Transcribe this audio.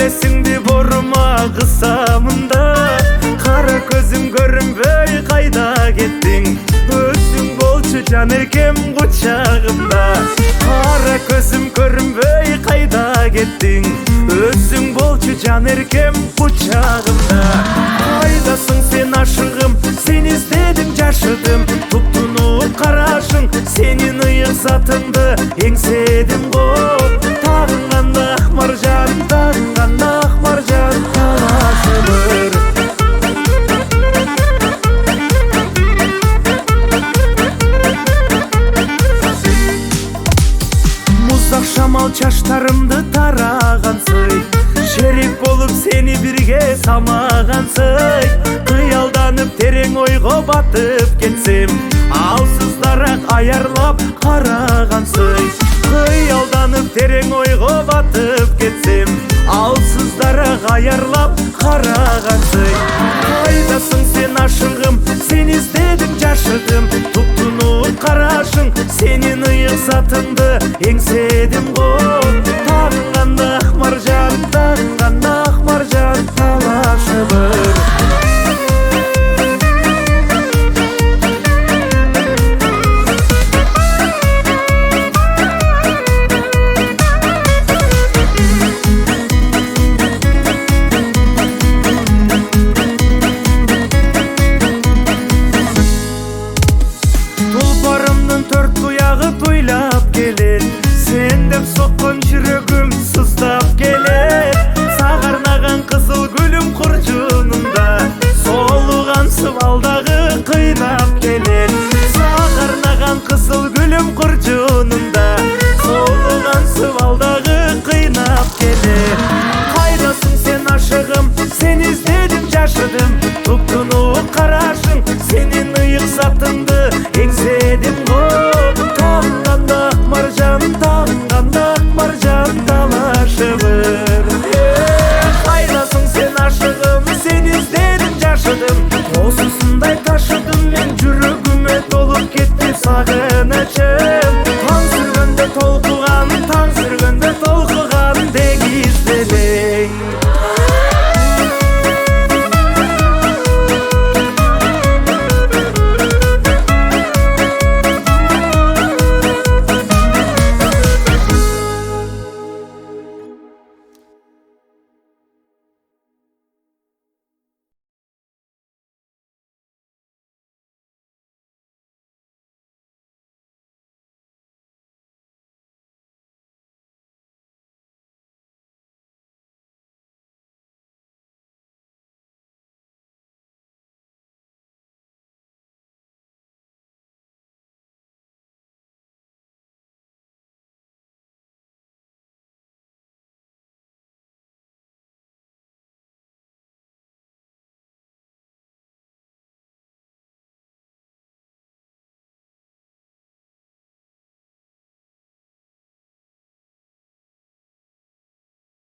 Элесиңди борума кысамында, кара көзүм көрүнбөй кайда кеттиң? Өзүң болчу жанеркем кучагымда. Кара көзүм көрүнбөй кайда кеттиң? Өзүң болчу жанеркем кучагымда. Кайдасың сен ашыгым, сен издедим жашыдым. Туптунуп карашың, сенин ыйык затыңды эңседим го. Тагынганда ак маржан, тагынганда ак маржан талашылыр. Муздак шамал чачтарымды тарагансый, шерик болуп сени бирге самагансый. Кыялданып терең ойго батып кетсем, алсыздараак аярлап карагансый. Кыялданып терең ойго батып кетсем, алсыздараак аярлап карагансый. Кайдасың сен ашыгым, сен издедим жашыдым. Туптунуп карашың, сенин ыйык затыңды эңседим го. Тагынганда ак маржан, тагынганда ак маржан талашылыр. Tulparımdın tört buyagı toylap gelir, sen деп соккон жүрөгүм сыздап келет. Сагарнаган кызыл гүлүм курчунумда, солуган сыбалда